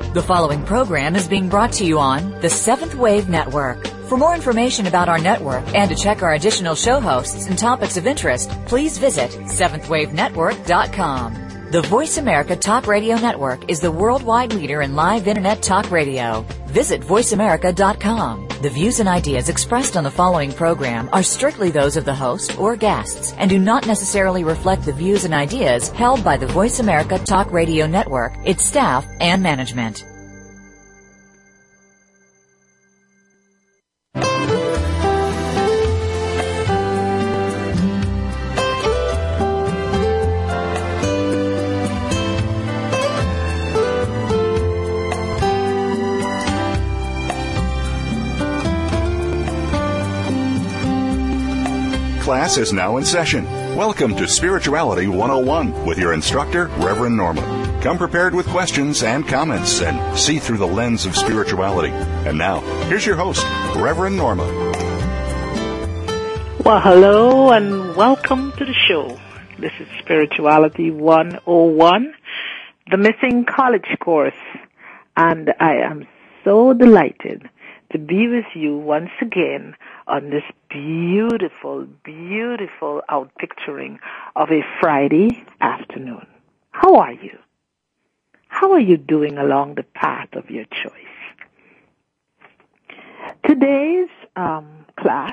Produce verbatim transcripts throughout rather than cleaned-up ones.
The following program is being brought to you on the Seventh Wave Network. For more information about our network and to check our additional show hosts and topics of interest, please visit seventh wave network dot com. The Voice America Talk Radio Network is the worldwide leader in live Internet talk radio. Visit voice america dot com. The views and ideas expressed on the following program are strictly those of the host or guests and do not necessarily reflect the views and ideas held by the Voice America Talk Radio Network, its staff, and management. Class is now in session. Welcome to Spirituality one oh one with your instructor, Reverend Norma. Come prepared with questions and comments and see through the lens of spirituality. And now, here's your host, Reverend Norma. Well, hello and welcome to the show. This is Spirituality one oh one, the Missing College course. And I am so delighted to be with you once again on this beautiful, beautiful outpicturing of a Friday afternoon. How are you? How are you doing along the path of your choice? Today's um, class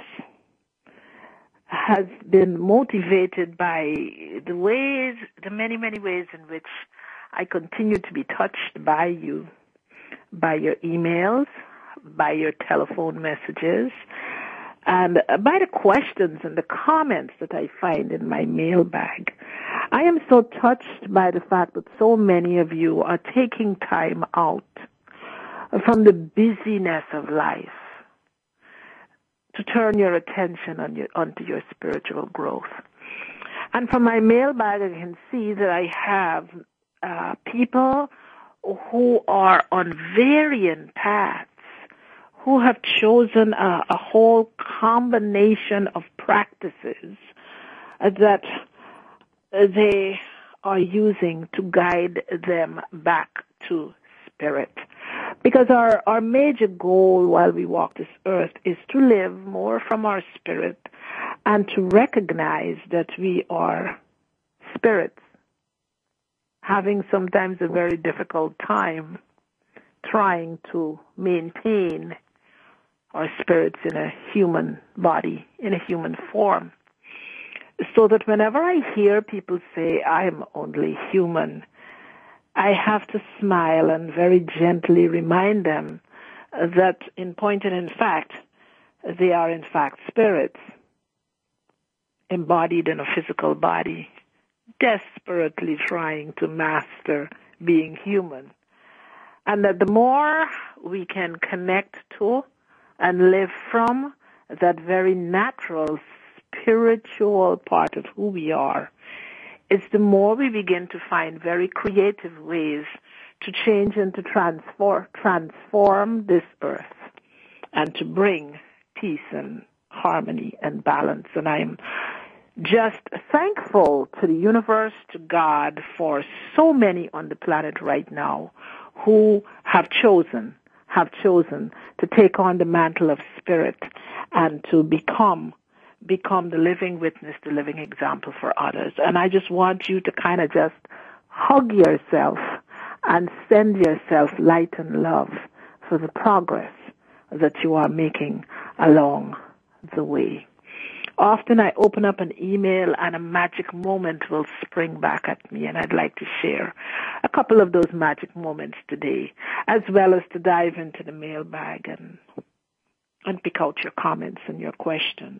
has been motivated by the ways, the many, many ways in which I continue to be touched by you, by your emails, by your telephone messages, and by the questions and the comments that I find in my mailbag. I am so touched by the fact that so many of you are taking time out from the busyness of life to turn your attention on your, onto your spiritual growth. And from my mailbag, I can see that I have uh, people who are on varying paths, who have chosen a, a whole combination of practices that they are using to guide them back to spirit. Because our, our major goal while we walk this earth is to live more from our spirit and to recognize that we are spirits, having sometimes a very difficult time trying to maintain our spirits in a human body, in a human form. So that whenever I hear people say, I'm only human, I have to smile and very gently remind them that in point and in fact, they are in fact spirits, embodied in a physical body, desperately trying to master being human. And that the more we can connect to and live from that very natural spiritual part of who we are, it's the more we begin to find very creative ways to change and to transform, transform this earth and to bring peace and harmony and balance. And I'm just thankful to the universe, to God, for so many on the planet right now who have chosen have chosen to take on the mantle of spirit and to become become the living witness, the living example for others. And I just want you to kind of just hug yourself and send yourself light and love for the progress that you are making along the way. Often I open up an email and a magic moment will spring back at me, and I'd like to share a couple of those magic moments today, as well as to dive into the mailbag and, and pick out your comments and your questions.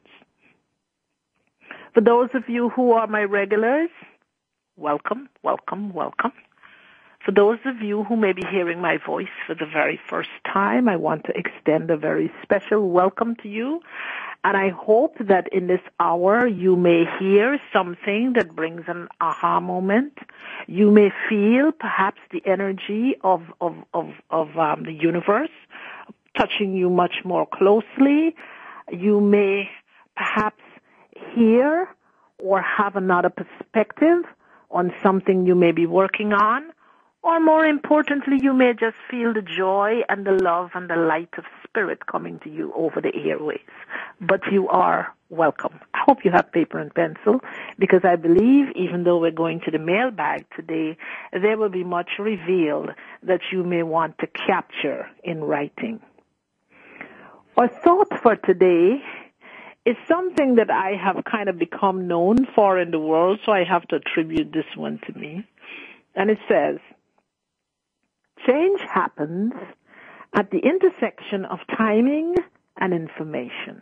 For those of you who are my regulars, welcome, welcome, welcome. For those of you who may be hearing my voice for the very first time, I want to extend a very special welcome to you. And I hope that in this hour you may hear something that brings an aha moment. You may feel perhaps the energy of, of, of, of um, the universe touching you much more closely. You may perhaps hear or have another perspective on something you may be working on, Or more importantly, you may just feel the joy and the love and the light of spirit coming to you over the airways. But you are welcome. I hope you have paper and pencil, because I believe even though we're going to the mailbag today, there will be much revealed that you may want to capture in writing. Our thought for today is something that I have kind of become known for in the world, so I have to attribute this one to me. And it says, change happens at the intersection of timing and information.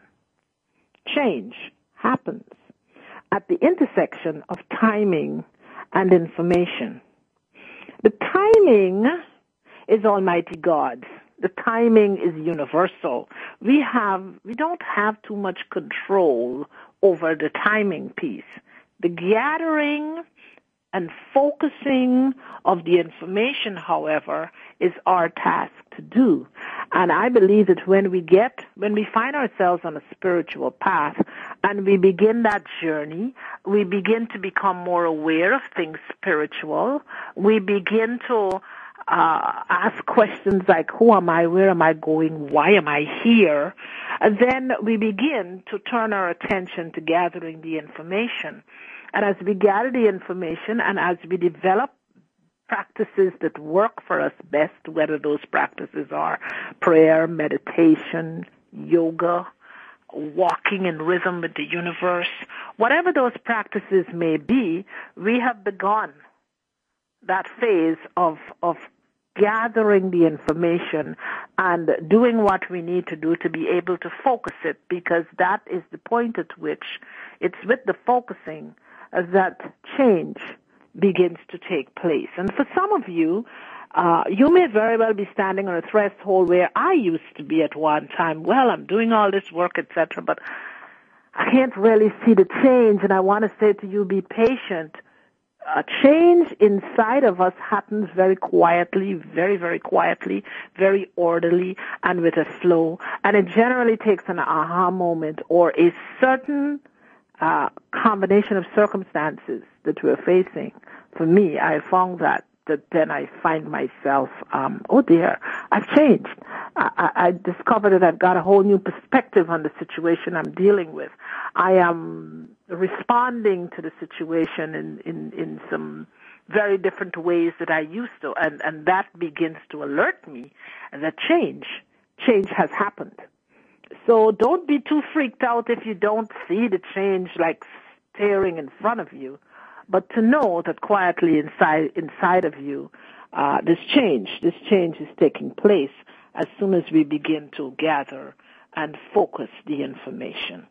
Change happens at the intersection of timing and information. The timing is Almighty God. The timing is universal. We have, we don't have too much control over the timing piece. The gathering and focusing of the information, however, is our task to do. And I believe that when we get, when we find ourselves on a spiritual path and we begin that journey, we begin to become more aware of things spiritual. We begin to uh, ask questions like, who am I? Where am I going? Why am I here? And then we begin to turn our attention to gathering the information. And as we gather the information and as we develop practices that work for us best, whether those practices are prayer, meditation, yoga, walking in rhythm with the universe, whatever those practices may be, we have begun that phase of, of gathering the information and doing what we need to do to be able to focus it, because that is the point at which it's with the focusing that change begins to take place. And for some of you, uh, you may very well be standing on a threshold where I used to be at one time. Well, I'm doing all this work, et cetera, but I can't really see the change, and I want to say to you, be patient. A change inside of us happens very quietly, very, very quietly, very orderly, and with a flow. And it generally takes an aha moment or a certain uh, combination of circumstances that we're facing. For me, I found that, that then I find myself, um, oh dear, I've changed. I, I, I discovered that I've got a whole new perspective on the situation I'm dealing with. I am responding to the situation in, in, in some very different ways that I used to, and, and that begins to alert me that change, change has happened. So don't be too freaked out if you don't see the change like staring in front of you, but to know that quietly inside inside of you, uh, this change, this change is taking place as soon as we begin to gather and focus the information.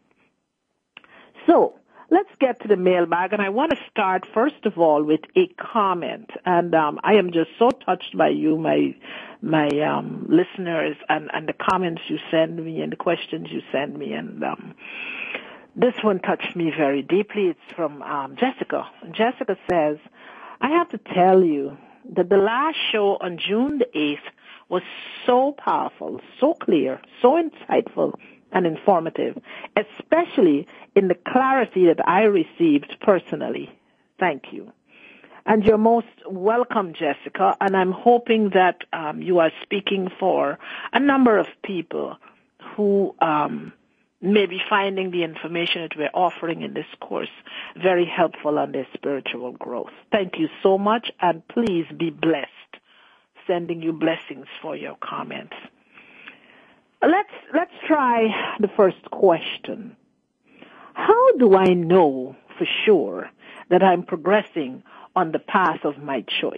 So let's get to the mailbag, and I want to start first of all with a comment. And um, I am just so touched by you, my my um, listeners, and, and the comments you send me and the questions you send me. And um, this one touched me very deeply. It's from um, Jessica. Jessica says, I have to tell you that the last show on June the eighth was so powerful, so clear, so insightful, and informative, especially in the clarity that I received personally. Thank you. And you're most welcome, Jessica, and I'm hoping that um, you are speaking for a number of people who um, may be finding the information that we're offering in this course very helpful on their spiritual growth. Thank you so much, and please be blessed. Sending you blessings for your comments. Let's let's try the first question. How do I know for sure that I'm progressing on the path of my choice?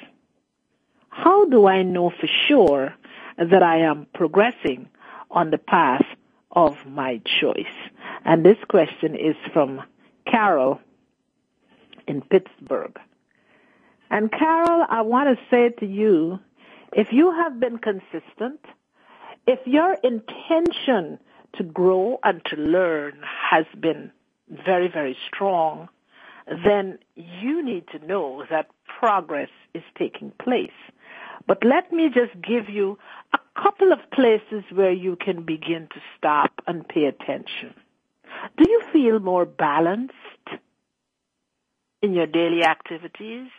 How do I know for sure that I am progressing on the path of my choice? And this question is from Carol in Pittsburgh. And Carol, I want to say to you, if you have been consistent, if your intention to grow and to learn has been very, very strong, then you need to know that progress is taking place. But let me just give you a couple of places where you can begin to stop and pay attention. Do you feel more balanced in your daily activities?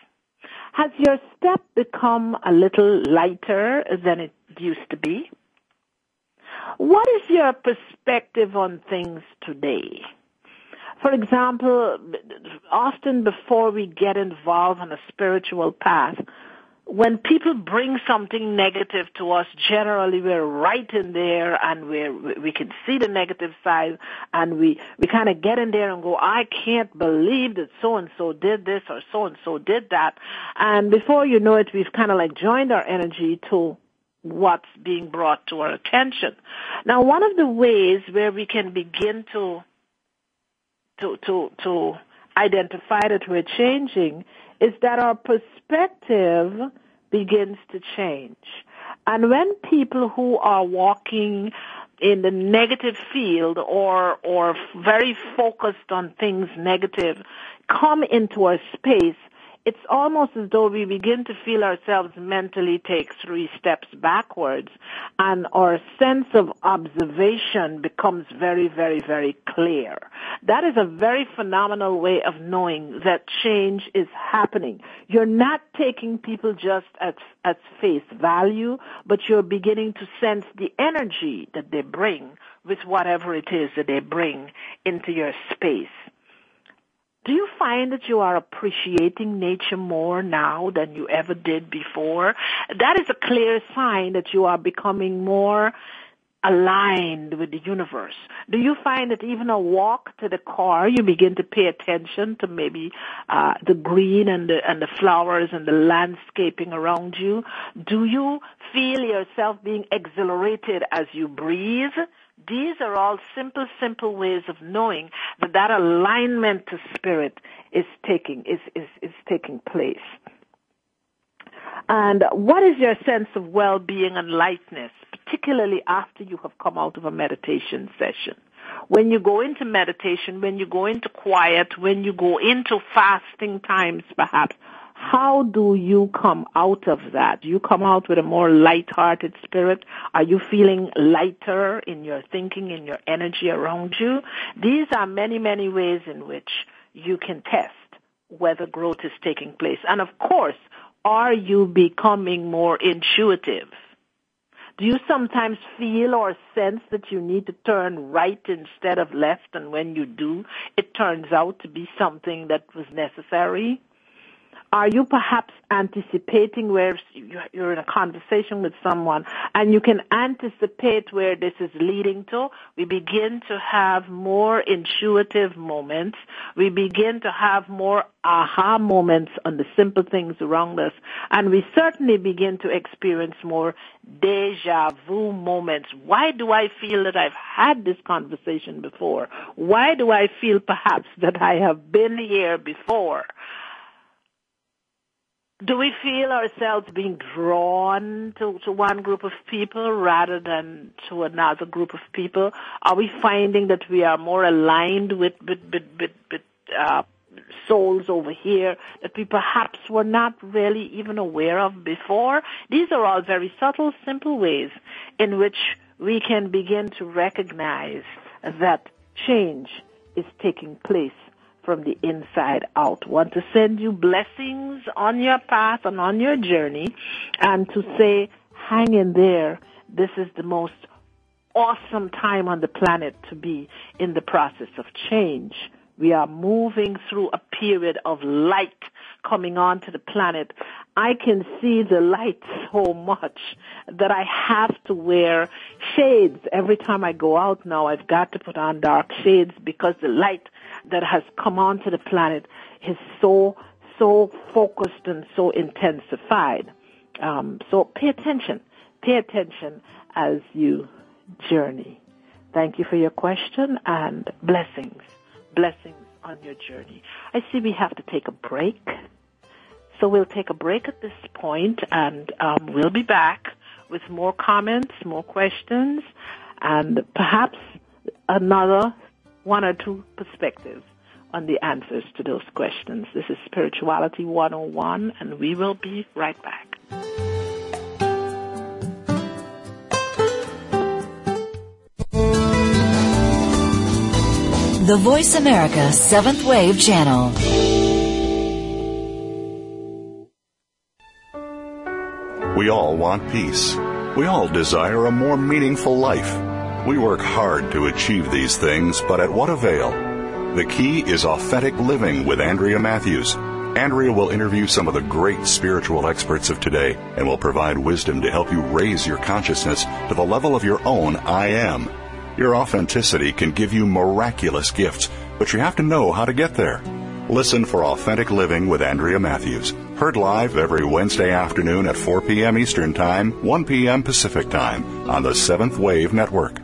Has your step become a little lighter than it used to be? What is your perspective on things today? For example, often before we get involved in a spiritual path, when people bring something negative to us, generally we're right in there and we're, we can see the negative side, and we, we kind of get in there and go, I can't believe that so-and-so did this or so-and-so did that. And before you know it, we've kind of like joined our energy to what's being brought to our attention. Now, one of the ways where we can begin to to to, to identify that we're changing is that our perspective begins to change. And when people who are walking in the negative field or or very focused on things negative come into our space, it's almost as though we begin to feel ourselves mentally take three steps backwards, and our sense of observation becomes very, very, very clear. That is a very phenomenal way of knowing that change is happening. You're not taking people just at, at face value, but you're beginning to sense the energy that they bring with whatever it is that they bring into your space. Do you find that you are appreciating nature more now than you ever did before? That is a clear sign that you are becoming more aligned with the universe. Do you find that even a walk to the car, you begin to pay attention to maybe uh, the green and the, and the flowers and the landscaping around you? Do you feel yourself being exhilarated as you breathe? These are all simple, simple ways of knowing that that alignment to spirit is taking is, is, is taking place. And what is your sense of well-being and lightness, particularly after you have come out of a meditation session? When you go into meditation, when you go into quiet, when you go into fasting times perhaps, how do you come out of that? Do you come out with a more light-hearted spirit? Are you feeling lighter in your thinking, in your energy around you? These are many, many ways in which you can test whether growth is taking place. And of course, are you becoming more intuitive? Do you sometimes feel or sense that you need to turn right instead of left, and when you do, it turns out to be something that was necessary? Are you perhaps anticipating where you're in a conversation with someone and you can anticipate where this is leading to? We begin to have more intuitive moments. We begin to have more aha moments on the simple things around us. And we certainly begin to experience more deja vu moments. Why do I feel that I've had this conversation before? Why do I feel perhaps that I have been here before? Do we feel ourselves being drawn to, to one group of people rather than to another group of people? Are we finding that we are more aligned with, with, with, with, with uh, souls over here that we perhaps were not really even aware of before? These are all very subtle, simple ways in which we can begin to recognize that change is taking place from the inside out. Want to send you blessings on your path and on your journey, and to say, hang in there. This is the most awesome time on the planet to be in the process of change. We are moving through a period of light coming onto the planet. I can see the light so much that I have to wear shades. Every time I go out now, I've got to put on dark shades because the light that has come onto the planet is so, so focused and so intensified. Um, so pay attention. Pay attention as you journey. Thank you for your question, and blessings. Blessings on your journey. I see we have to take a break. So we'll take a break at this point, and um, we'll be back with more comments, more questions, and perhaps another one or two perspectives on the answers to those questions. This is Spirituality one oh one, and we will be right back. The Voice America Seventh Wave Channel. We all want peace. We all desire a more meaningful life. We work hard to achieve these things, but at what avail? The key is authentic living with Andrea Matthews. Andrea will interview some of the great spiritual experts of today and will provide wisdom to help you raise your consciousness to the level of your own I am. Your authenticity can give you miraculous gifts, but you have to know how to get there. Listen for Authentic Living with Andrea Matthews. Heard live every Wednesday afternoon at four p.m. Eastern Time, one p.m. Pacific Time on the Seventh Wave Network.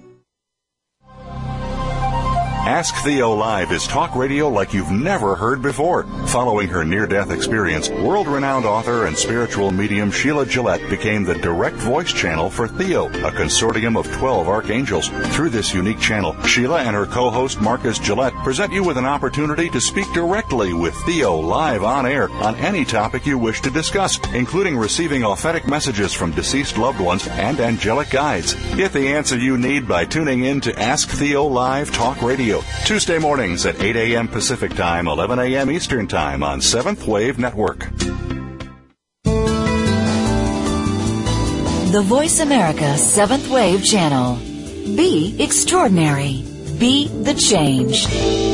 Ask Theo Live is talk radio like you've never heard before. Following her near-death experience, world-renowned author and spiritual medium Sheila Gillette became the direct voice channel for Theo, a consortium of twelve archangels. Through this unique channel, Sheila and her co-host Marcus Gillette present you with an opportunity to speak directly with Theo live on air on any topic you wish to discuss, including receiving authentic messages from deceased loved ones and angelic guides. Get the answer you need by tuning in to Ask Theo Live Talk Radio. Tuesday mornings at eight a.m. Pacific Time, eleven a.m. Eastern Time on Seventh Wave Network. The Voice America Seventh Wave Channel. Be extraordinary. Be the change.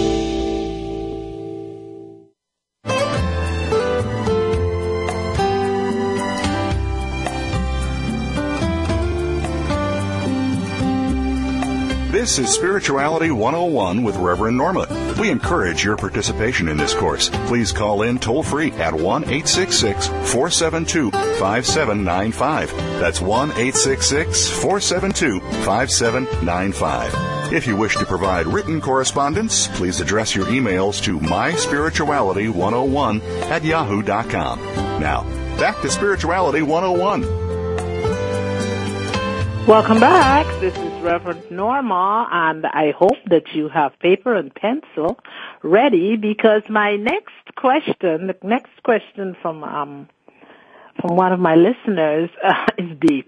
This is Spirituality one oh one with Reverend Norma. We encourage your participation in this course. Please call in toll-free at one eight six six, four seven two, five seven nine five. That's one eight six six, four seven two, five seven nine five. If you wish to provide written correspondence, please address your emails to my spirituality one oh one at yahoo dot com. Now, back to Spirituality one oh one. Welcome back. This is Reverend Norma, and I hope that you have paper and pencil ready, because my next question, the next question from um, from one of my listeners uh, is deep.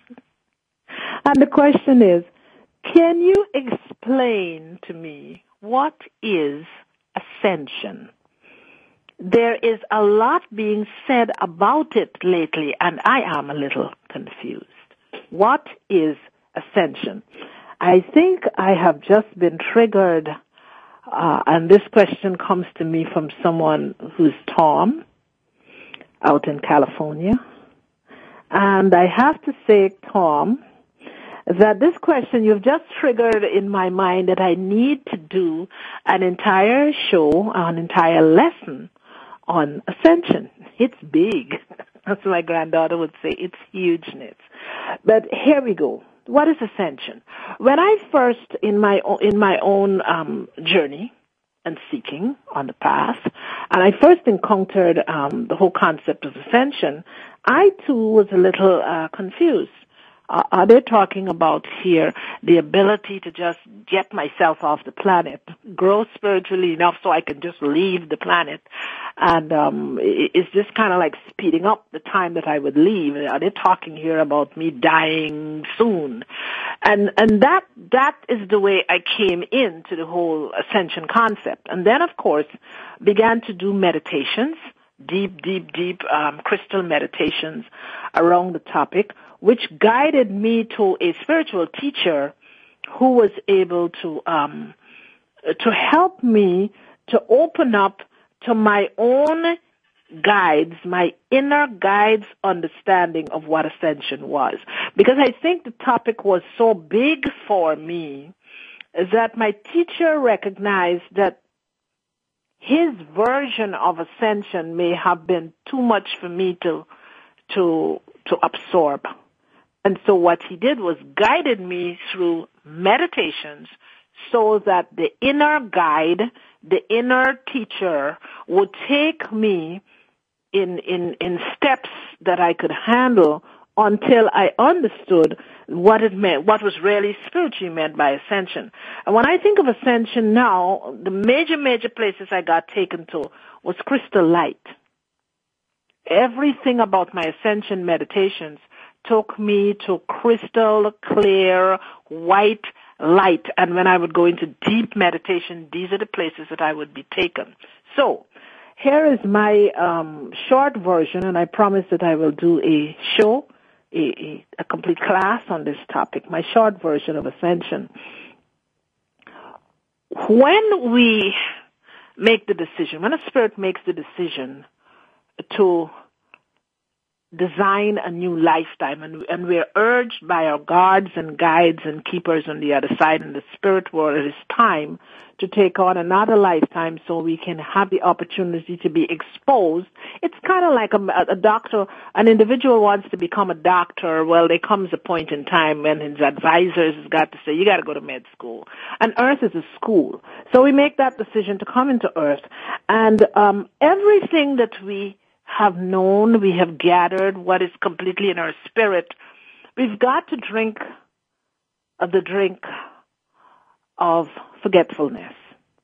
And the question is, can you explain to me what is ascension? There is a lot being said about it lately, and I am a little confused. What is ascension? I think I have just been triggered, uh, and this question comes to me from someone who's Tom, out in California. And I have to say, Tom, that this question you've just triggered in my mind that I need to do an entire show, an entire lesson on ascension. It's big. As my granddaughter would say, it's hugeness. But here we go. What is ascension? When I first, in my in my own um, journey and seeking on the path, and I first encountered um, the whole concept of ascension, I too was a little uh, confused. Uh, are they talking about here the ability to just get myself off the planet, grow spiritually enough so I can just leave the planet? And um, is this kind of like speeding up the time that I would leave? Are they talking here about me dying soon? And and that that is the way I came into the whole ascension concept. And then, of course, began to do meditations, deep, deep, deep um, crystal meditations around the topic, which guided me to a spiritual teacher who was able to um, to help me to open up to my own guides, my inner guides' understanding of what ascension was. Because I think the topic was so big for me that my teacher recognized that his version of ascension may have been too much for me to to to absorb. And so what he did was guided me through meditations so that the inner guide, the inner teacher, would take me in, in, in steps that I could handle until I understood what it meant, what was really spiritually meant by ascension. And when I think of ascension now, the major, major places I got taken to was crystal light. Everything about my ascension meditations took me to crystal clear white light. And when I would go into deep meditation, these are the places that I would be taken. So here is my um, short version, and I promise that I will do a show, a, a, a complete class on this topic, my short version of ascension. When we make the decision, when a spirit makes the decision to design a new lifetime, and, and we're urged by our guards and guides and keepers on the other side in the spirit world, it is time to take on another lifetime so we can have the opportunity to be exposed. It's kind of like a, a doctor, an individual wants to become a doctor. Well, there comes a point in time when his advisors has got to say, you got to go to med school. And Earth is a school. So we make that decision to come into Earth. And um, everything that we have known, we have gathered, what is completely in our spirit, we've got to drink of the drink of forgetfulness.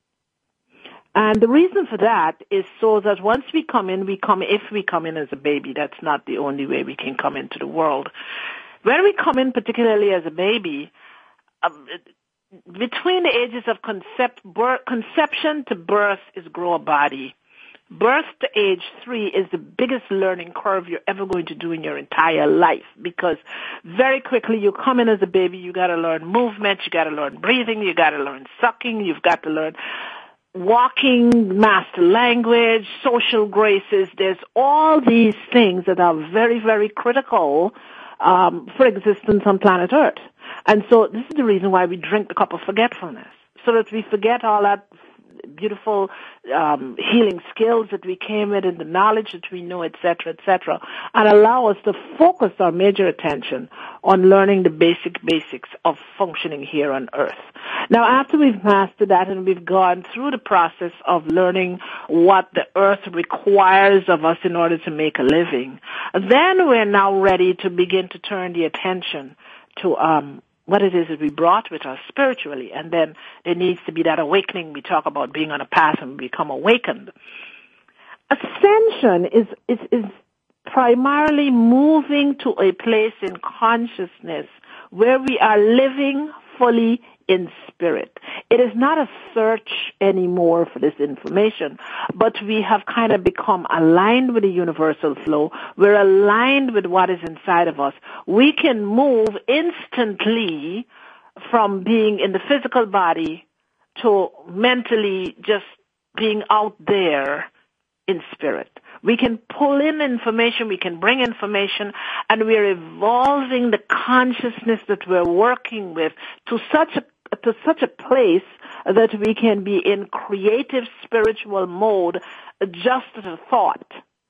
And the reason for that is so that once we come in, we come, if we come in as a baby, that's not the only way we can come into the world. When we come in particularly as a baby, um, between the ages of concept, birth, conception to birth is grow a body. Birth to age three is the biggest learning curve you're ever going to do in your entire life, because very quickly you come in as a baby, you got to learn movement, you got to learn breathing, you got to learn sucking, you've got to learn walking, master language, social graces. There's all these things that are very, very critical um, for existence on planet Earth. And so this is the reason why we drink the cup of forgetfulness, so that we forget all that beautiful um, healing skills that we came with and the knowledge that we know, et cetera, et cetera, and allow us to focus our major attention on learning the basic basics of functioning here on Earth. Now, after we've mastered that and we've gone through the process of learning what the Earth requires of us in order to make a living, then we're now ready to begin to turn the attention to um what it is that we brought with us spiritually. And then there needs to be that awakening. We talk about being on a path and become awakened. Ascension is, is, is primarily moving to a place in consciousness where we are living fully in spirit. It is not a search anymore for this information, but we have kind of become aligned with the universal flow. We're aligned with what is inside of us. We can move instantly from being in the physical body to mentally just being out there in spirit. We can pull in information, we can bring information, and we're evolving the consciousness that we're working with to such a to such a place that we can be in creative spiritual mode just as a thought.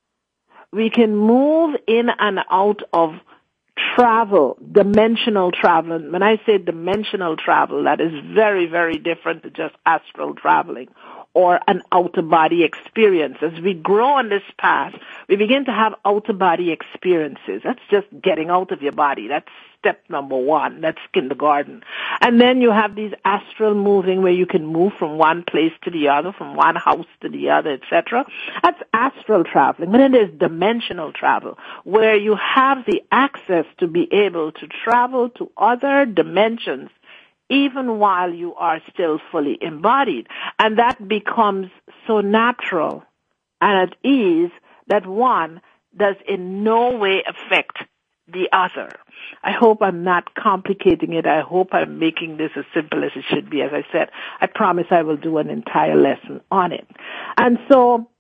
We can move in and out of travel, dimensional travel. And when I say dimensional travel, that is very, very different to just astral traveling or an outer-body experience. As we grow on this path, we begin to have outer-body experiences. That's just getting out of your body. That's step number one. That's kindergarten. And then you have these astral moving where you can move from one place to the other, from one house to the other, et cetera. That's astral traveling. But then there's dimensional travel, where you have the access to be able to travel to other dimensions even while you are still fully embodied. And that becomes so natural and at ease that one does in no way affect the other. I hope I'm not complicating it. I hope I'm making this as simple as it should be. As I said, I promise I will do an entire lesson on it. And so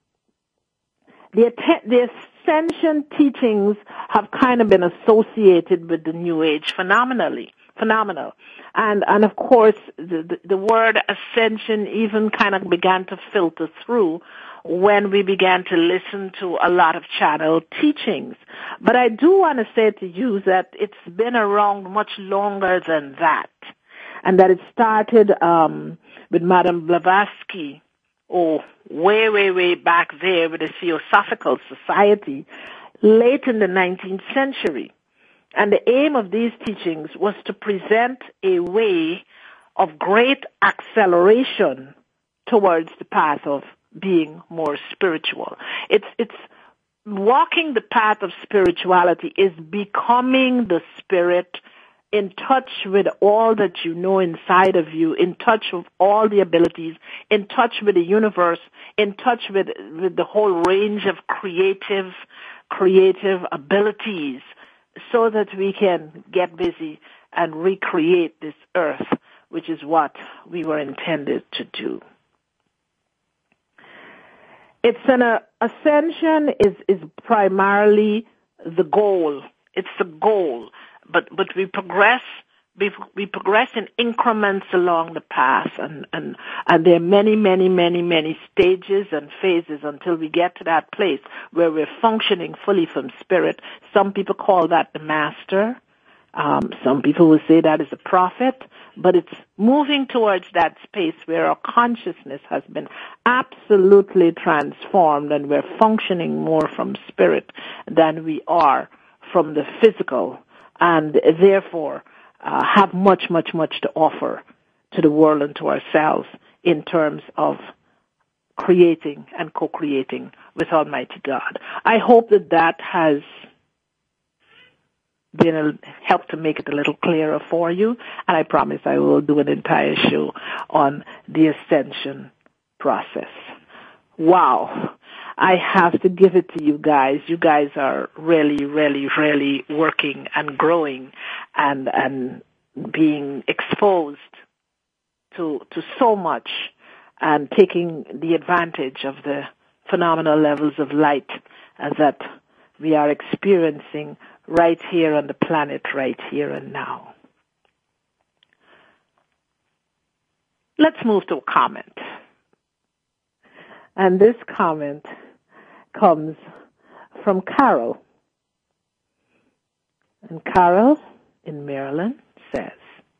the, the ascension teachings have kind of been associated with the New Age phenomenally, phenomenal. And, and of course, the, the, the word ascension even kind of began to filter through when we began to listen to a lot of channel teachings. But I do want to say to you that it's been around much longer than that, and that it started um, with Madame Blavatsky, oh, way, way, way back there with the Theosophical Society, late in the nineteenth century. And the aim of these teachings was to present a way of great acceleration towards the path of being more spiritual. It's, it's walking the path of spirituality is becoming the spirit in touch with all that you know inside of you, in touch with all the abilities, in touch with the universe, in touch with, with the whole range of creative, creative abilities, so that we can get busy and recreate this earth, which is what we were intended to do. It's an uh, ascension is, is primarily the goal. It's the goal. But, but we progress, we, we progress in increments along the path, and, and, and there are many, many, many, many stages and phases until we get to that place where we're functioning fully from spirit. Some people call that the master. Um, some people will say that is a prophet, but it's moving towards that space where our consciousness has been absolutely transformed and we're functioning more from spirit than we are from the physical, and therefore uh, have much, much, much to offer to the world and to ourselves in terms of creating and co-creating with Almighty God. I hope that that has been a, helped to make it a little clearer for you, and I promise I will do an entire show on the ascension process. Wow. I have to give it to you guys. You guys are really, really, really working and growing and and being exposed to to so much and taking the advantage of the phenomenal levels of light that we are experiencing right here on the planet, right here and now. Let's move to a comment. And this comment comes from Carol. And Carol in Maryland says,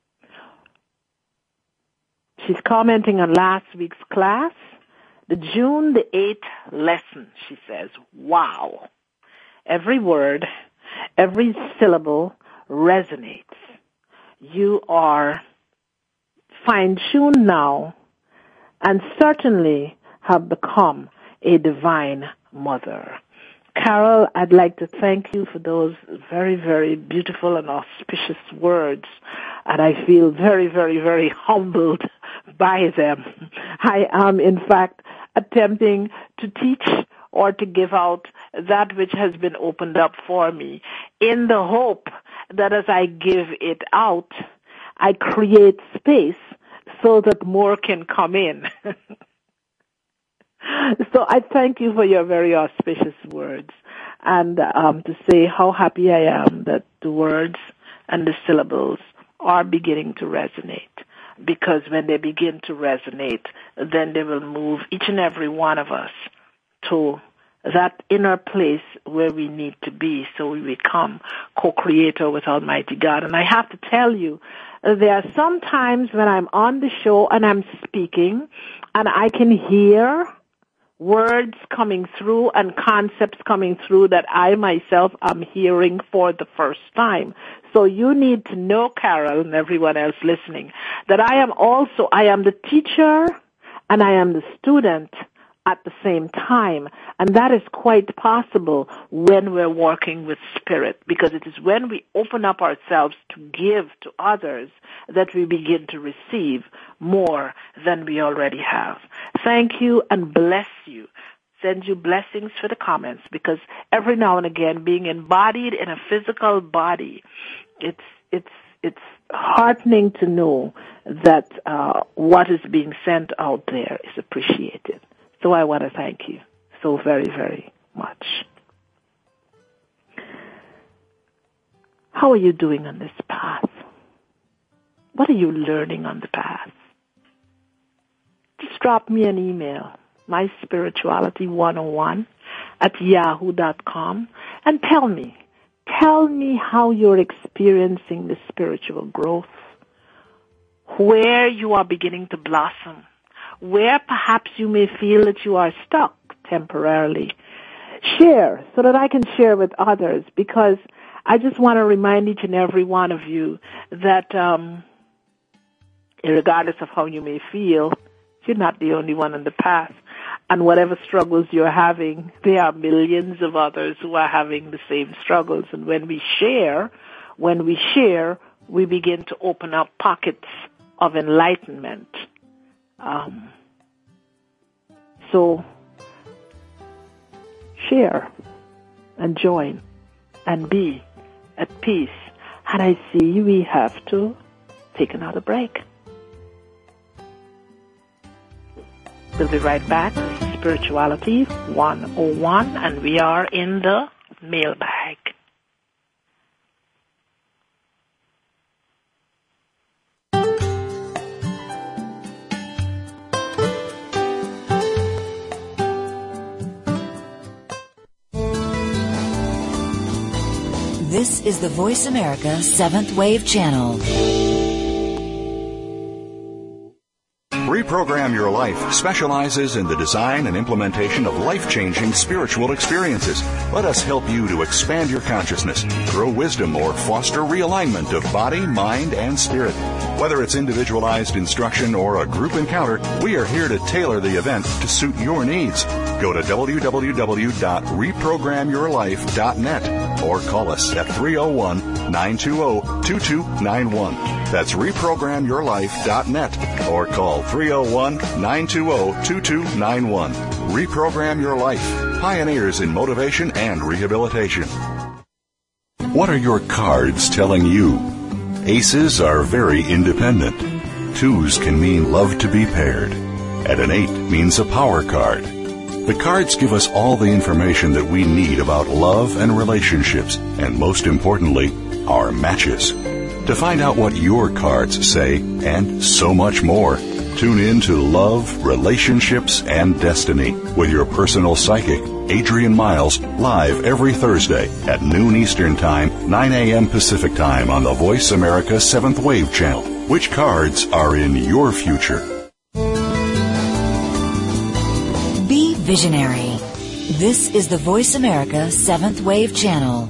she's commenting on last week's class, the June the eighth lesson. She says, wow, every word, every syllable resonates. You are fine-tuned now and certainly have become a divine mother. Carol, I'd like to thank you for those very, very beautiful and auspicious words, and I feel very, very, very humbled by them. I am, in fact, attempting to teach or to give out that which has been opened up for me in the hope that as I give it out, I create space so that more can come in. So I thank you for your very auspicious words, and um, to say how happy I am that the words and the syllables are beginning to resonate, because when they begin to resonate, then they will move each and every one of us to that inner place where we need to be so we become co-creator with Almighty God. And I have to tell you, there are some times when I'm on the show and I'm speaking and I can hear words coming through and concepts coming through that I myself am hearing for the first time. So you need to know, Carol, and everyone else listening, that I am also, I am the teacher and I am the student at the same time. And that is quite possible when we're working with spirit, because it is when we open up ourselves to give to others that we begin to receive more than we already have. Thank you and bless you. Send you blessings for the comments, because every now and again, being embodied in a physical body, it's it's it's heartening to know that uh, what is being sent out there is appreciated. So I want to thank you so very, very much. How are you doing on this path? What are you learning on the path? Just drop me an email, my spirituality one oh one at yahoo dot com, and tell me, tell me how you're experiencing the spiritual growth, where you are beginning to blossom, where perhaps you may feel that you are stuck temporarily. Share so that I can share with others, because I just want to remind each and every one of you that um, regardless of how you may feel, you're not the only one on the path. And whatever struggles you're having, there are millions of others who are having the same struggles. And when we share, when we share, we begin to open up pockets of enlightenment. Um, so share and join and be at peace. And I see we have to take another break. We'll be right back. This is Spirituality one oh one, and we are in the mailbag. This is the Voice America Seventh Wave Channel. Reprogram Your Life specializes in the design and implementation of life-changing spiritual experiences. Let us help you to expand your consciousness, grow wisdom, or foster realignment of body, mind, and spirit. Whether it's individualized instruction or a group encounter, we are here to tailor the event to suit your needs. Go to w w w dot reprogram your life dot net or call us at three oh one, nine two oh, two two nine one. That's reprogram your life dot net or call three oh one, nine two oh, two two nine one. Reprogram Your Life. Pioneers in motivation and rehabilitation. What are your cards telling you? Aces are very independent. Twos can mean love to be paired. And an eight means a power card. The cards give us all the information that we need about love and relationships, and most importantly, our matches. To find out what your cards say, and so much more, tune in to Love, Relationships, and Destiny with your personal psychic, Adrian Miles, live every Thursday at noon Eastern Time, nine a.m. Pacific Time on the Voice America Seventh Wave Channel. Which cards are in your future? Be visionary. This is the Voice America Seventh Wave Channel.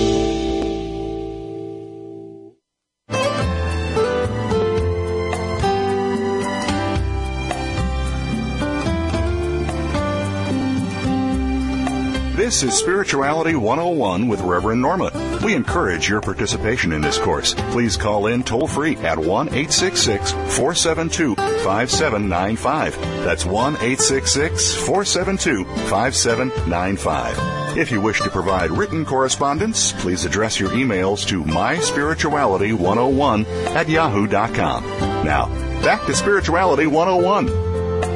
This is Spirituality one oh one with Reverend Norma. We encourage your participation in this course. Please call in toll-free at one eight six six, four seven two, five seven nine five. That's one eight six six, four seven two, five seven nine five. If you wish to provide written correspondence, please address your emails to my spirituality one oh one at yahoo dot com. Now, back to Spirituality one oh one.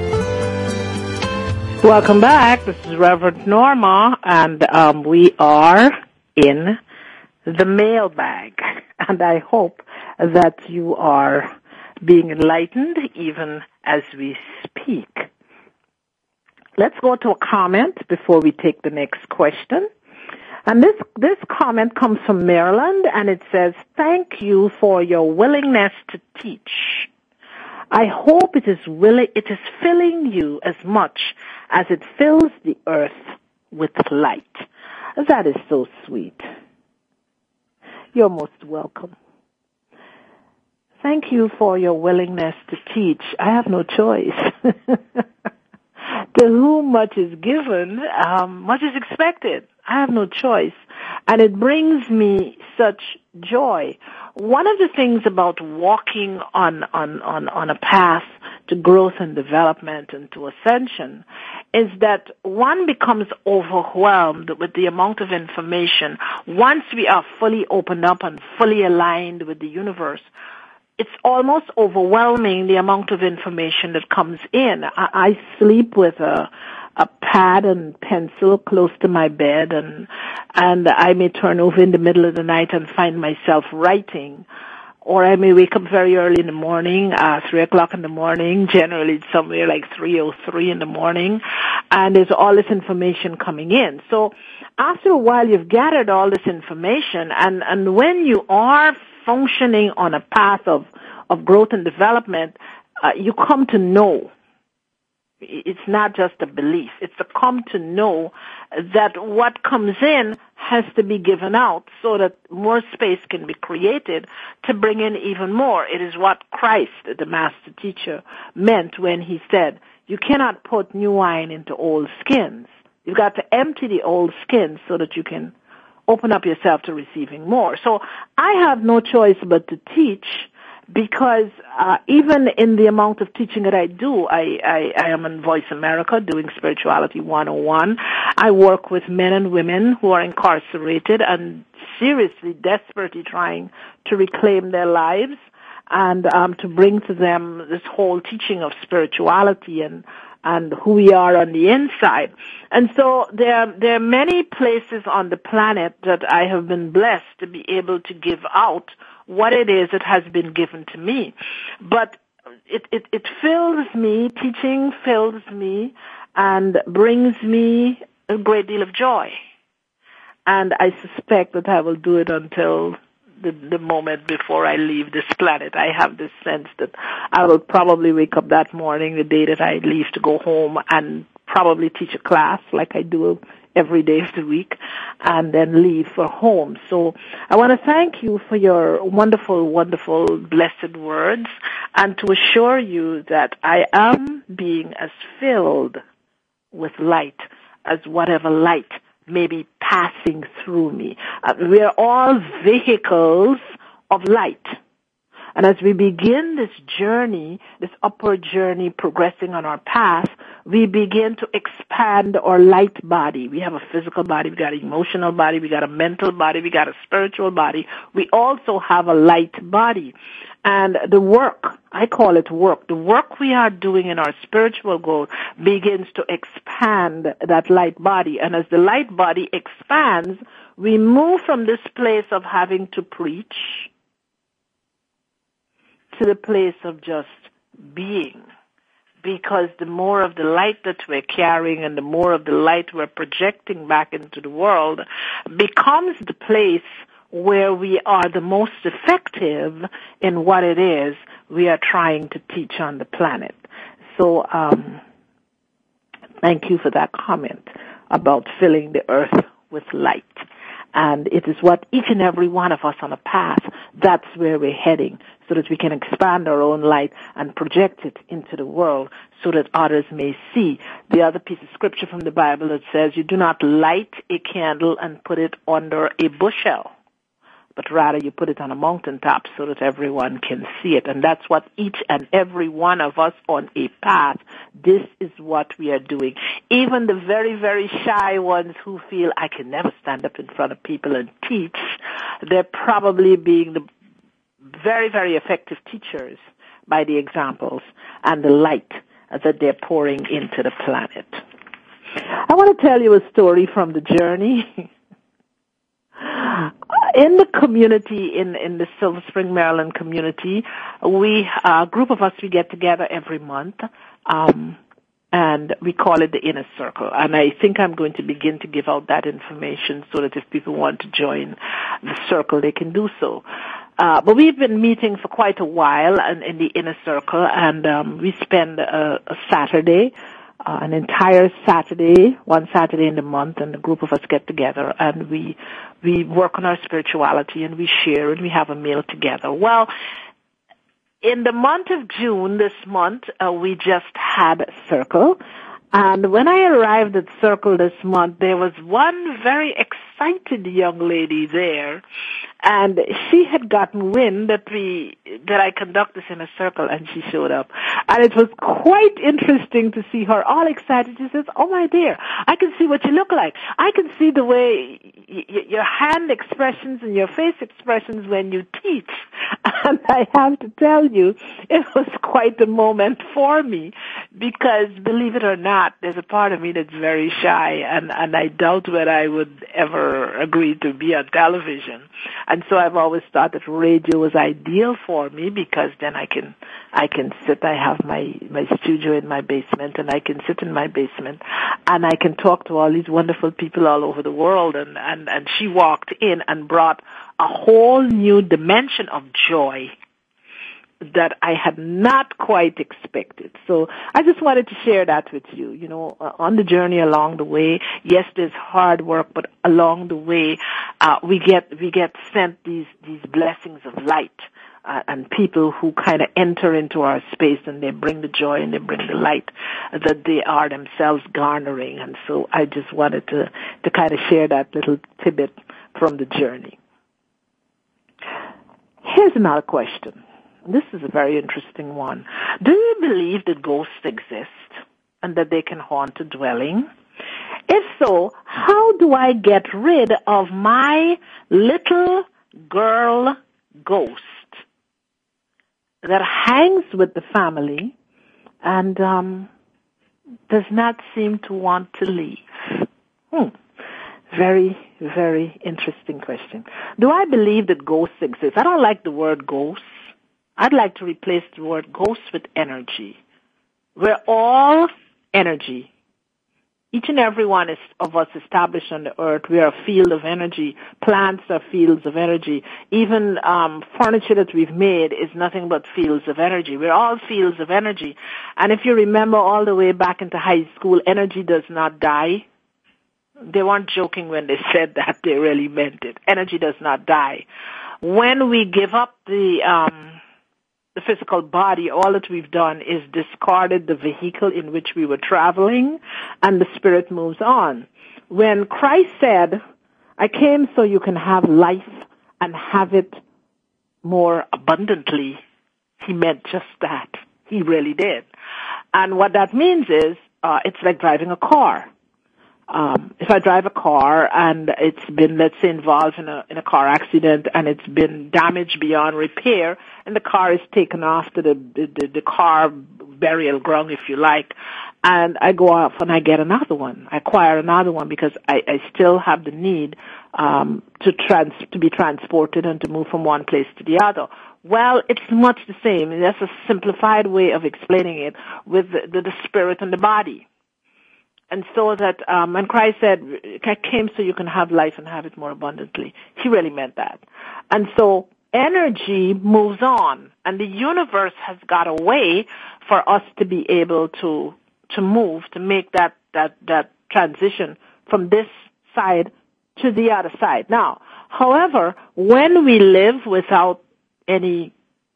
Welcome back. This is Reverend Norma, and um, we are in the mailbag. And I hope that you are being enlightened even as we speak. Let's go to a comment before we take the next question. And this, this comment comes from Maryland, and it says, "Thank you for your willingness to teach. I hope it is willing, it is filling you as much as it fills the earth with light." That is so sweet. You're most welcome. Thank you for your willingness to teach. I have no choice. To whom much is given, um, much is expected. I have no choice. And it brings me such joy. One of the things about walking on, on, on, on a path to growth and development and to ascension is that one becomes overwhelmed with the amount of information. Once we are fully opened up and fully aligned with the universe, it's almost overwhelming the amount of information that comes in. I, I sleep with a, a pad and pencil close to my bed, and and I may turn over in the middle of the night and find myself writing. Or I may wake up very early in the morning, uh, three o'clock in the morning, generally it's somewhere like three oh three in the morning, and there's all this information coming in. So after a while you've gathered all this information, and, and when you are functioning on a path of, of growth and development, uh, you come to know. It's not just a belief. It's to come to know that what comes in has to be given out so that more space can be created to bring in even more. It is what Christ, the master teacher, meant when he said, you cannot put new wine into old skins. You've got to empty the old skins so that you can open up yourself to receiving more. So I have no choice but to teach, because uh, even in the amount of teaching that I do, I, I, I am in Voice America doing Spirituality one oh one. I work with men and women who are incarcerated and seriously, desperately trying to reclaim their lives, and um, to bring to them this whole teaching of spirituality and and who we are on the inside. And so there, there are many places on the planet that I have been blessed to be able to give out what it is that has been given to me. But it, it, it fills me, teaching fills me and brings me a great deal of joy. And I suspect that I will do it until the, the moment before I leave this planet. I have this sense that I will probably wake up that morning, the day that I leave, to go home and probably teach a class like I do every day of the week, and then leave for home. So I want to thank you for your wonderful, wonderful, blessed words, and to assure you that I am being as filled with light as whatever light may be passing through me. Uh, we are all vehicles of light. And as we begin this journey, this upward journey progressing on our path, we begin to expand our light body. We have a physical body, we got an emotional body, we got a mental body, we got a spiritual body. We also have a light body. And the work, I call it work, the work we are doing in our spiritual goal begins to expand that light body. And as the light body expands, we move from this place of having to preach to the place of just being. Because the more of the light that we're carrying and the more of the light we're projecting back into the world becomes the place where we are the most effective in what it is we are trying to teach on the planet. So, um, thank you for that comment about filling the earth with light. And it is what each and every one of us on a path, that's where we're heading, so that we can expand our own light and project it into the world so that others may see. The other piece of scripture from the Bible that says, you do not light a candle and put it under a bushel, but rather you put it on a mountaintop so that everyone can see it. And that's what each and every one of us on a path, this is what we are doing. Even the very, very shy ones who feel, I can never stand up in front of people and teach, they're probably being the very, very effective teachers by the examples and the light that they're pouring into the planet. I want to tell you a story from the journey. In the community, in, in the Silver Spring, Maryland community, we, a group of us, we get together every month, um, and we call it the Inner Circle. And I think I'm going to begin to give out that information so that if people want to join the circle, they can do so. Uh, but we've been meeting for quite a while in, in the Inner Circle, and um, we spend a, a Saturday, Uh, an entire Saturday, one Saturday in the month, and a group of us get together and we we work on our spirituality and we share and we have a meal together. Well, in the month of June, this month, uh, we just had Circle. And when I arrived at Circle this month, there was one very excited young lady there, and she had gotten wind that we that I conduct this in a circle, and she showed up. And it was quite interesting to see her all excited. She says, oh, my dear, I can see what you look like. I can see the way y- y- your hand expressions and your face expressions when you teach. And I have to tell you, it was quite a moment for me because, believe it or not, there's a part of me that's very shy, and, and I doubt whether I would ever agree to be on television. And so I've always thought that radio was ideal for me because then I can I can sit, I have my, my studio in my basement, and I can sit in my basement, and I can talk to all these wonderful people all over the world. And, and, and she walked in and brought a whole new dimension of joy that I had not quite expected. So I just wanted to share that with you. You know, uh, on the journey along the way, yes, there's hard work, but along the way, uh, we get, we get sent these, these blessings of light, uh, and people who kind of enter into our space and they bring the joy and they bring the light that they are themselves garnering. And so I just wanted to, to kind of share that little tidbit from the journey. Here's another question. This is a very interesting one. Do you believe that ghosts exist and that they can haunt a dwelling? If so, how do I get rid of my little girl ghost that hangs with the family and um, does not seem to want to leave? Hmm. Very, very interesting question. Do I believe that ghosts exist? I don't like the word ghosts. I'd like to replace the word ghost with energy. We're all energy. Each and every one is, of us established on the earth, we are a field of energy. Plants are fields of energy. Even um, furniture that we've made is nothing but fields of energy. We're all fields of energy. And if you remember all the way back into high school, energy does not die. They weren't joking when they said that. They really meant it. Energy does not die. When we give up the um, the physical body, all that we've done is discarded the vehicle in which we were traveling, and the spirit moves on. When Christ said, I came so you can have life and have it more abundantly, he meant just that. He really did. And what that means is, uh, it's like driving a car. Um, if I drive a car and it's been, let's say, involved in a in a car accident and it's been damaged beyond repair, and the car is taken off to the the, the car burial ground, if you like, and I go off and I get another one, I acquire another one because I, I still have the need um, to trans to be transported and to move from one place to the other. Well, it's much the same. That's a simplified way of explaining it with the, the, the spirit and the body. And so that, um, when Christ said, I came so you can have life and have it more abundantly, he really meant that. And so energy moves on, and the universe has got a way for us to be able to, to move, to make that, that, that transition from this side to the other side. Now, however, when we live without any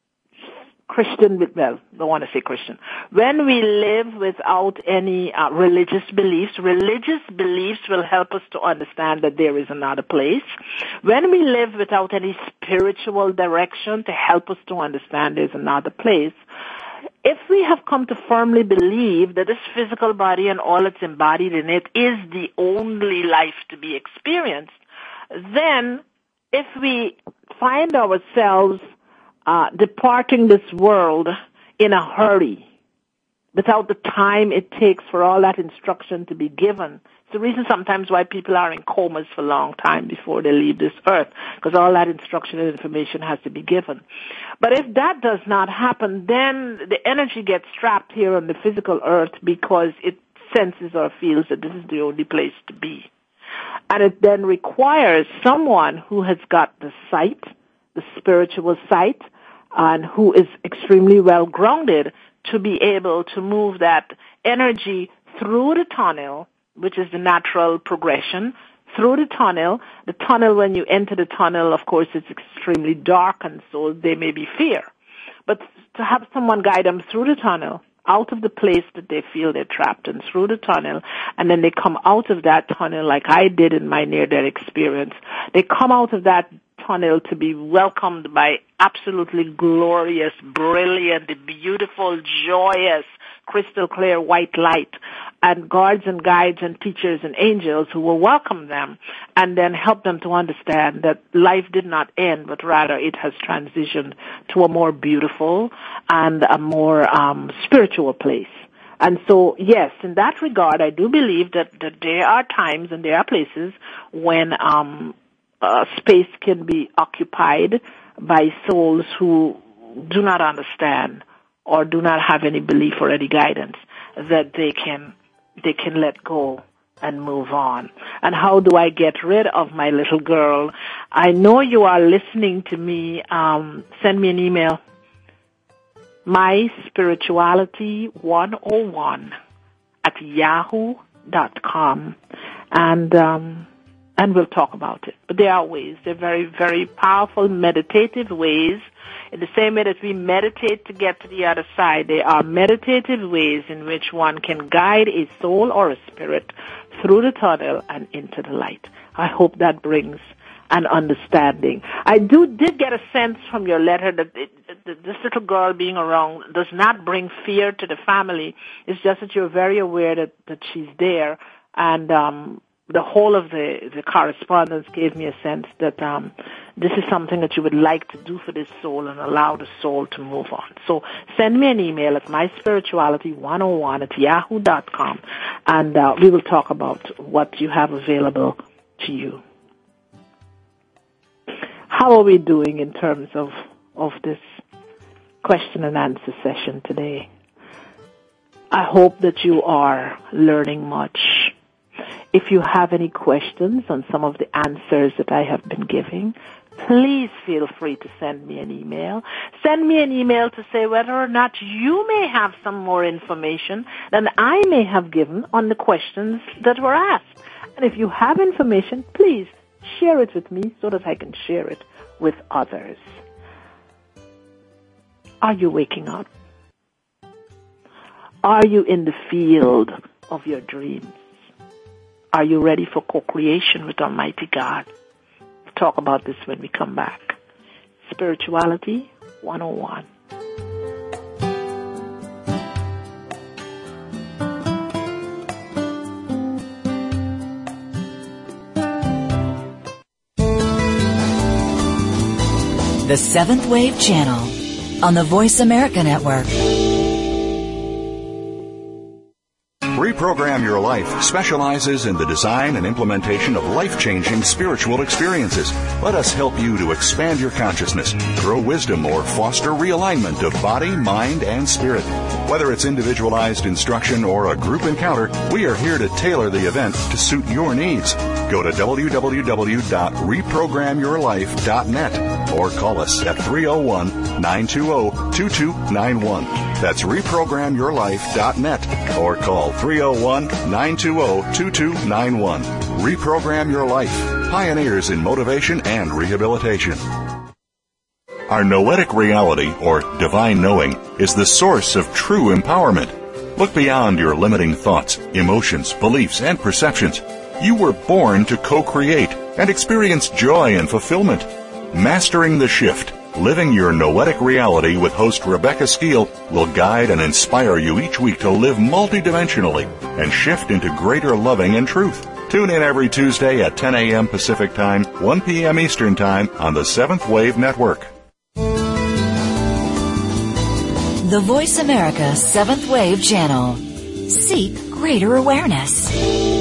Christian, well, I don't want to say Christian. When we live without any uh, religious beliefs, religious beliefs will help us to understand that there is another place. When we live without any spiritual direction to help us to understand there's another place, if we have come to firmly believe that this physical body and all that's embodied in it is the only life to be experienced, then if we find ourselves Uh, departing this world in a hurry, without the time it takes for all that instruction to be given. It's the reason sometimes why people are in comas for a long time before they leave this earth, because all that instruction and information has to be given. But if that does not happen, then the energy gets trapped here on the physical earth because it senses or feels that this is the only place to be. And it then requires someone who has got the sight, the spiritual sight, and who is extremely well grounded to be able to move that energy through the tunnel, which is the natural progression, through the tunnel. The tunnel, when you enter the tunnel, of course, it's extremely dark, and so there may be fear. But to have someone guide them through the tunnel, out of the place that they feel they're trapped in, through the tunnel, and then they come out of that tunnel like I did in my near-death experience. They come out of that tunnel to be welcomed by absolutely glorious, brilliant, beautiful, joyous, crystal clear white light, and guards and guides and teachers and angels who will welcome them and then help them to understand that life did not end, but rather it has transitioned to a more beautiful and a more um, spiritual place. And so, yes, in that regard, I do believe that, that there are times and there are places when um, uh, space can be occupied by souls who do not understand or do not have any belief or any guidance, that they can they can let go and move on. And how do I get rid of my little girl? I know you are listening to me. Um, send me an email. my spirituality one oh one at yahoo dot com, and um, and we'll talk about it. But there are ways. They're very, very powerful, meditative ways. In the same way that we meditate to get to the other side, there are meditative ways in which one can guide a soul or a spirit through the tunnel and into the light. I hope that brings and understanding. I do did get a sense from your letter that it, that this little girl being around does not bring fear to the family. It's just that you're very aware that, that she's there, and um, the whole of the, the correspondence gave me a sense that um, this is something that you would like to do for this soul and allow the soul to move on. So send me an email at my spirituality one oh one at yahoo dot com, and uh, we will talk about what you have available to you. How are we doing in terms of, of this question and answer session today? I hope that you are learning much. If you have any questions on some of the answers that I have been giving, please feel free to send me an email. Send me an email to say whether or not you may have some more information than I may have given on the questions that were asked. And if you have information, please share it with me so that I can share it with others. Are you waking up? Are you in the field of your dreams? Are you ready for co-creation with Almighty God? We'll talk about this when we come back. Spirituality one oh one. The Seventh Wave Channel on the Voice America Network. Reprogram Your Life specializes in the design and implementation of life-changing spiritual experiences. Let us help you to expand your consciousness, grow wisdom, or foster realignment of body, mind, and spirit. Whether it's individualized instruction or a group encounter, we are here to tailor the event to suit your needs. Go to w w w dot reprogram your life dot net or call us at three oh one, nine two oh, two two nine one. That's reprogram your life dot net or call three oh one, nine two oh, two two nine one. Reprogram Your Life. Pioneers in motivation and rehabilitation. Our noetic reality, or divine knowing, is the source of true empowerment. Look beyond your limiting thoughts, emotions, beliefs, and perceptions. You were born to co-create and experience joy and fulfillment. Mastering the Shift, Living Your Noetic Reality with host Rebecca Steele will guide and inspire you each week to live multidimensionally and shift into greater loving and truth. Tune in every Tuesday at ten a.m. Pacific Time, one p.m. Eastern Time on the Seventh Wave Network. The Voice America Seventh Wave Channel. Seek greater awareness.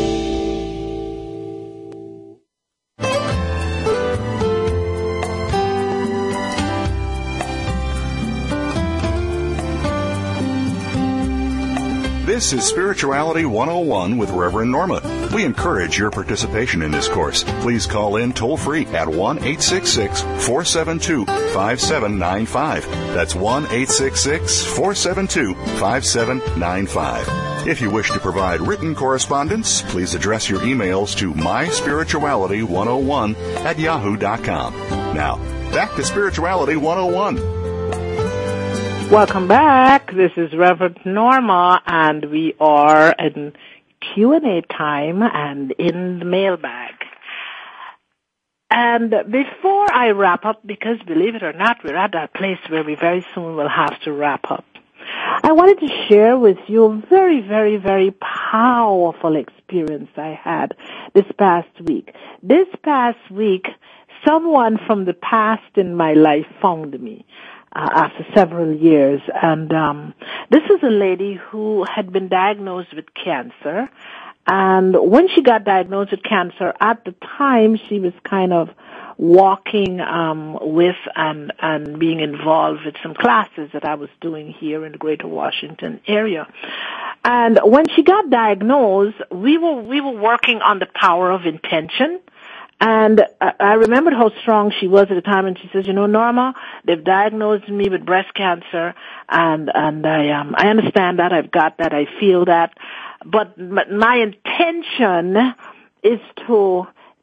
This is Spirituality one oh one with Reverend Norma. We encourage your participation in this course. Please call in toll-free at one eight six six, four seven two, five seven nine five. That's one eight six six, four seven two, five seven nine five. If you wish to provide written correspondence, please address your emails to my spirituality one oh one at yahoo dot com. Now, back to Spirituality one oh one. Welcome back. This is Reverend Norma, and we are in Q and A time and in the mailbag. And before I wrap up, because believe it or not, we're at that place where we very soon will have to wrap up, I wanted to share with you a very, very, very powerful experience I had this past week. This past week, someone from the past in my life found me. Uh, after several years, and um, this is a lady who had been diagnosed with cancer, and when she got diagnosed with cancer, at the time she was kind of walking um, with and and being involved with some classes that I was doing here in the Greater Washington area. And when she got diagnosed, we were we were working on the power of intention. And I remembered how strong she was at the time, and she says, you know, Norma, they've diagnosed me with breast cancer, and, and I, um, I understand that, I've got that, I feel that, but my intention is to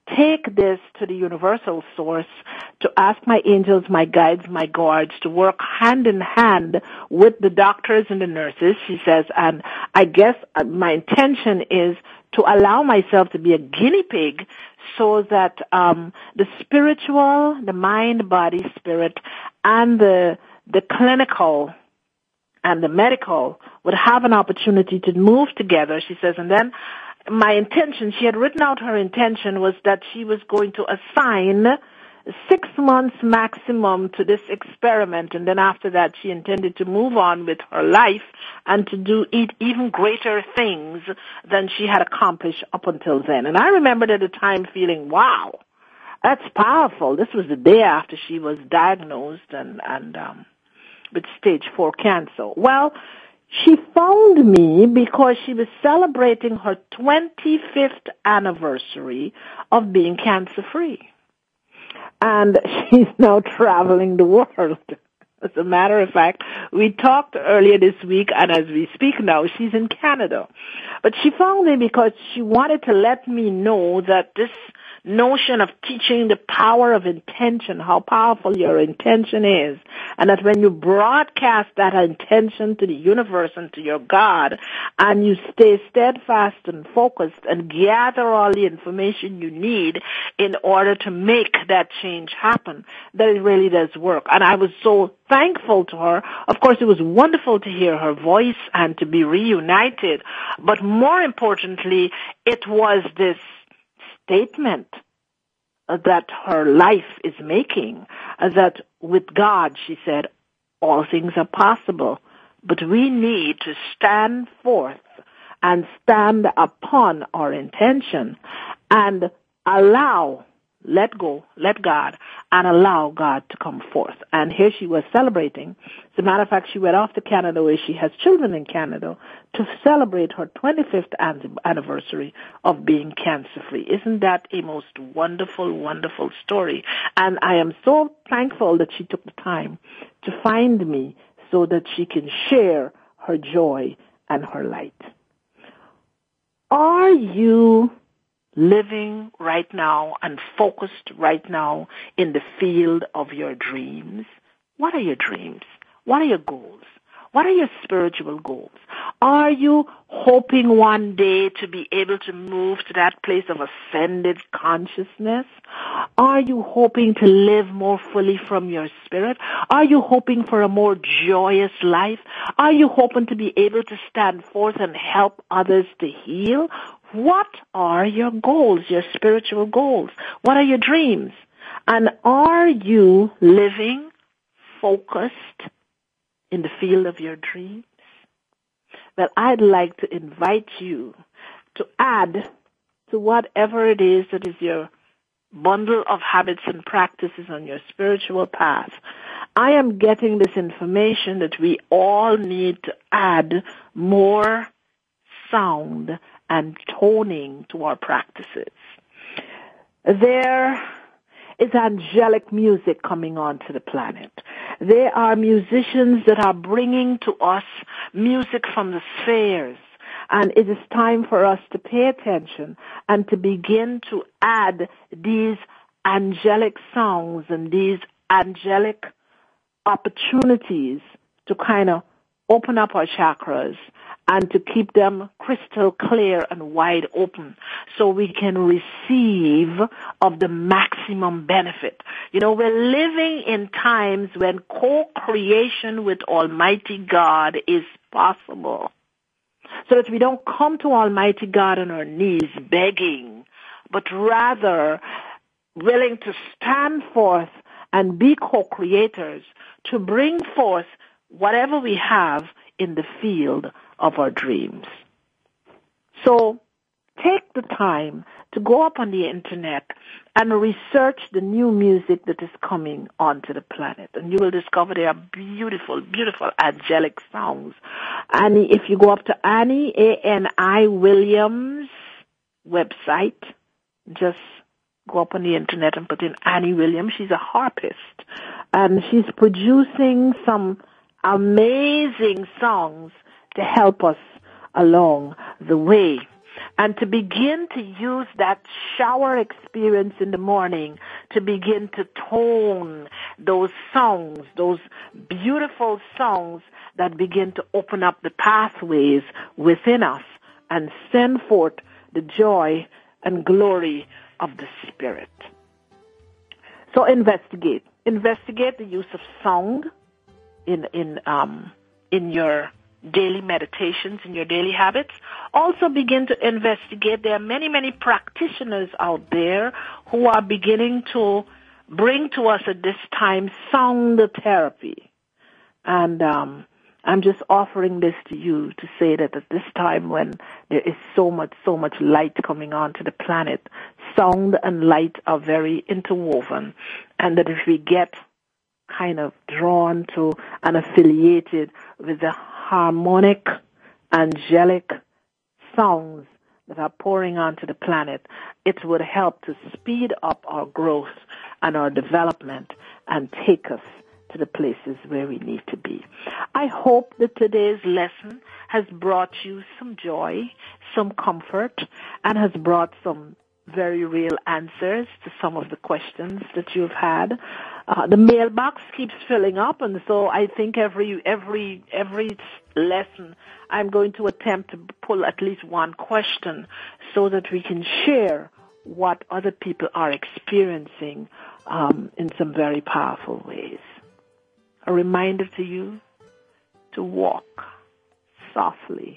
take this to the universal source, to ask my angels, my guides, my guards to work hand in hand with the doctors and the nurses, she says, and I guess my intention is to allow myself to be a guinea pig so that um, the spiritual, the mind, body, spirit, and the the clinical and the medical would have an opportunity to move together, she says, and then my intention, she had written out her intention, was that she was going to assign six months maximum to this experiment, and then after that she intended to move on with her life and to do even greater things than she had accomplished up until then. And I remembered at the time feeling, wow, that's powerful. This was the day after she was diagnosed and, and um, with stage four cancer. Well, she found me because she was celebrating her twenty-fifth anniversary of being cancer-free. And she's now traveling the world. As a matter of fact, we talked earlier this week, and as we speak now, she's in Canada. But she found me because she wanted to let me know that this notion of teaching the power of intention, how powerful your intention is, and that when you broadcast that intention to the universe and to your God, and you stay steadfast and focused and gather all the information you need in order to make that change happen, that it really does work. And I was so thankful to her. Of course, it was wonderful to hear her voice and to be reunited, but more importantly, it was this statement that her life is making, that with God, she said, all things are possible, but we need to stand forth and stand upon our intention and allow, let go, let God, and allow God to come forth. And here she was celebrating. As a matter of fact, she went off to Canada, where she has children in Canada, to celebrate her twenty-fifth anniversary of being cancer-free. Isn't that a most wonderful, wonderful story? And I am so thankful that she took the time to find me so that she can share her joy and her light. Are you living right now and focused right now in the field of your dreams? What are your dreams? What are your goals? What are your spiritual goals? Are you hoping one day to be able to move to that place of ascended consciousness? Are you hoping to live more fully from your spirit? Are you hoping for a more joyous life? Are you hoping to be able to stand forth and help others to heal? What are your goals, your spiritual goals? What are your dreams? And are you living focused in the field of your dreams? That I'd like to invite you to add to whatever it is that is your bundle of habits and practices on your spiritual path. I am getting this information that we all need to add more sound and toning to our practices. There is angelic music coming onto the planet. There are musicians that are bringing to us music from the spheres, and it is time for us to pay attention and to begin to add these angelic songs and these angelic opportunities to kind of open up our chakras and to keep them crystal clear and wide open so we can receive of the maximum benefit. You know, we're living in times when co-creation with Almighty God is possible, so that we don't come to Almighty God on our knees begging, but rather willing to stand forth and be co-creators to bring forth whatever we have in the field of our dreams. So take the time to go up on the internet and research the new music that is coming onto the planet. And you will discover they are beautiful, beautiful angelic songs. And if you go up to Annie, A N I Williams website, just go up on the internet and put in Annie Williams. She's a harpist, and she's producing some amazing songs to help us along the way. and to begin to use that shower experience in the morning to begin to tone those songs, those beautiful songs that begin to open up the pathways within us and send forth the joy and glory of the Spirit. So investigate. Investigate the use of song in in um in your daily meditations, in your daily habits. Also begin to investigate. There are many, many practitioners out there who are beginning to bring to us at this time sound therapy. And um, I'm just offering this to you to say that at this time when there is so much, so much light coming onto the planet, sound and light are very interwoven. And that if we get kind of drawn to and affiliated with the harmonic, angelic sounds that are pouring onto the planet, it would help to speed up our growth and our development and take us to the places where we need to be. I hope that today's lesson has brought you some joy, some comfort, and has brought some very real answers to some of the questions that you've had. Uh, the mailbox keeps filling up, and so I think every every every lesson I'm going to attempt to pull at least one question so that we can share what other people are experiencing um, in some very powerful ways. A reminder to you to walk softly,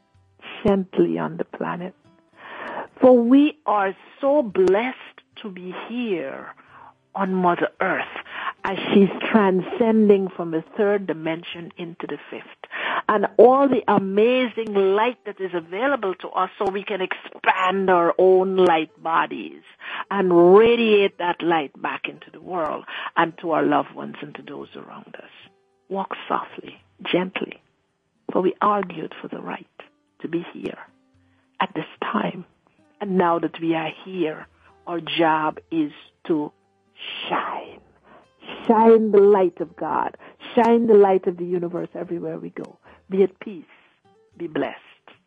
gently on the planet. For we are so blessed to be here on Mother Earth as she's transcending from the third dimension into the fifth. And all the amazing light that is available to us so we can expand our own light bodies and radiate that light back into the world and to our loved ones and to those around us. Walk softly, gently, for we argued for the right to be here at this time. And now that we are here, our job is to shine. Shine the light of God. Shine the light of the universe everywhere we go. Be at peace. Be blessed.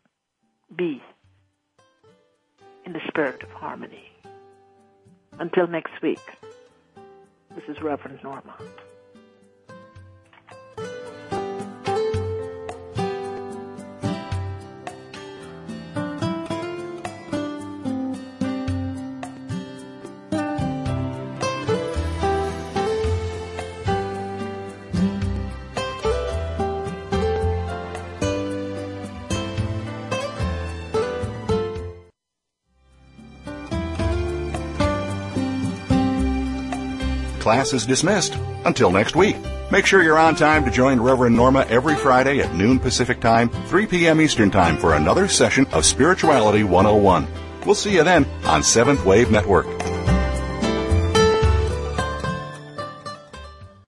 Be in the spirit of harmony. Until next week, this is Reverend Norma. Class is dismissed. Until next week. Make sure you're on time to join Reverend Norma every Friday at noon Pacific Time, three p.m. Eastern Time for another session of Spirituality one oh one. We'll see you then on Seventh Wave Network.